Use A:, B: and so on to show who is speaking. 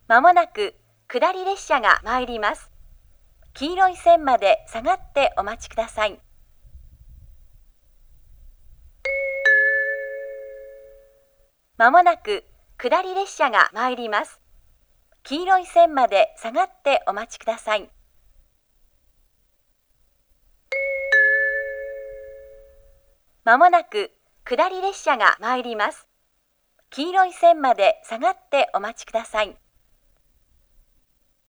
A: まもなく下り列車が参ります。黄色い線まで下がってお待ちください。まもなく下り列車が参ります。黄色い線まで下がってお待ちください。まもなく下り列車が参ります。黄色い線まで下がってお待ちください。